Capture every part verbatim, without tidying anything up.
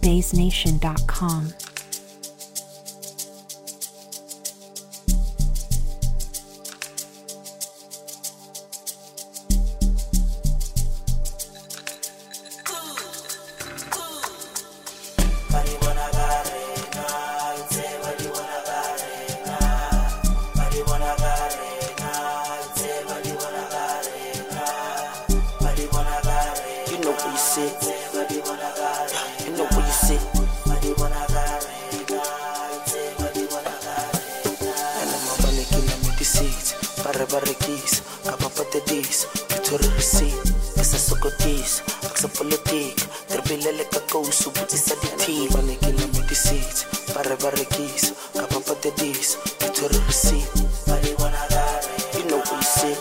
bass nation dot com. Barrebarrequis, capapatedis, pitorrisi, esa socotis, axapolitik, terbilele kakousu, putisaditik, manekila medicis, barrebarrequis, capapatedis, pitorrisi, you know what you say,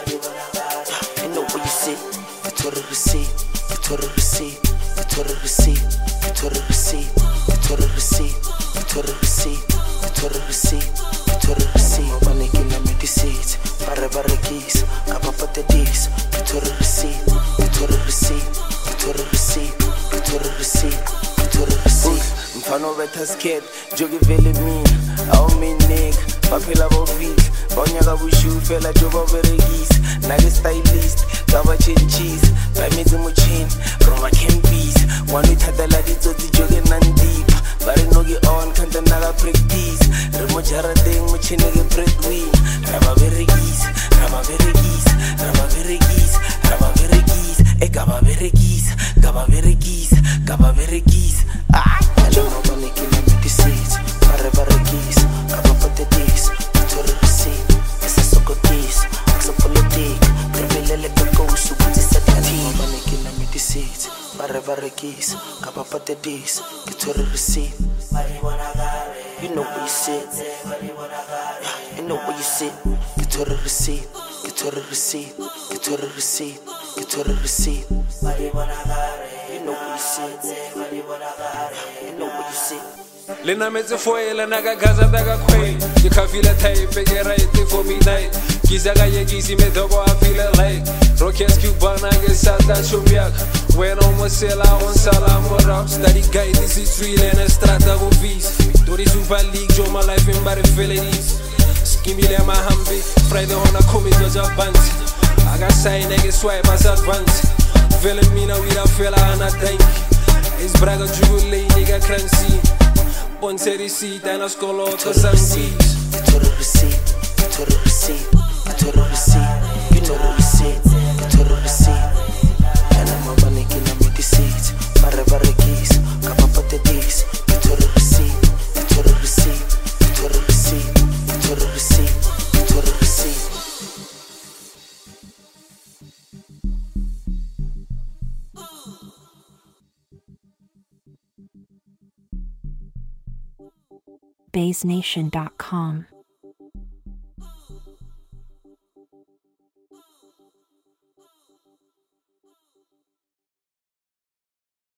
you know what you say, pitorrisi, pitorrisi, pitorrisi, pitorrisi, pitorrisi, pitorrisi, pitorrisi, pitorrisi, manekila medicis, barrebarrequis, capapatedis, pitorrisi, pitorrisi, pitorrisi, pitorrisi, pitorrisi. Mfano betha skate, jogi vele mina, awu minik, baphela bofik, bonyaka bushu fela joba beregis, nake stylist, kaba chenchis, bamizi muchin, roma campis, wanu ithatela ditsotsi joge nandipa, bare nogi on kanta naga practice, remo jaradeng muchineke breadwin, raba beregis, raba beregis, raba beregis, raba beregis, e kaba beregis, kaba beregis, kaba beregis, ah! Manekila medicis, barrebarrequis, capapatedis, pitorrisi, esa socotis, axapolitik, terbilele kakousu, putisaditik, manekila medicis, barrebarrequis, capapatedis, pitorrisi, you know what you say, you know what you say, pitorrisi, pitorrisi, pitorrisi, pitorrisi, you know what you say, you know what you say. Lena metse foela naga gaza daga kway you can feel a type get right for me night giza ga yegisi me dogo I feel it like rockets cubana get sada shumyak when on masela on sala morap study guy this is real and a strata go vis to the super league jo my life in bare felonies skimile my hambi friday on a commit was a band I got sign nigga swipe as advance feeling me now without fella and I think it's braga jugule nigga crancy Ponse risita en las colotas sanguis. Pitorrisi, pitorrisi, pitorrisi, pitorrisi, pitorrisi. Anama manekila medicis, barrebarrequis, capapatedis, pitorrisi, pitorrisi, pitorrisi, pitorrisi, pitorrisi. bass nation dot com.